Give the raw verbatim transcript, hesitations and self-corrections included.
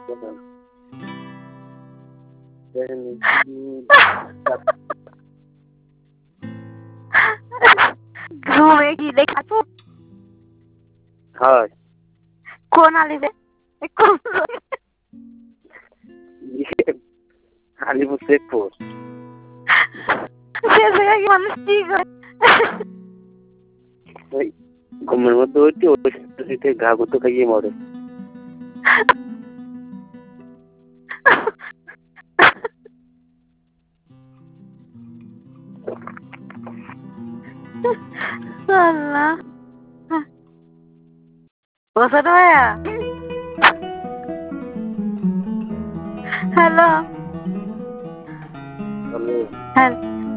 ঘুমে গিলে খাবো হয় কোন আলিবে কোন আলিপুর শেখপুর সে জায়গায় মানুষ কি করে ওই ঘুমের মধ্যে ওইটি ওই ঘা গুতো খাইয়ে মরে আল্লাহ ও ছোট ভাইয়া হ্যালো হ্যালো হ্যাঁ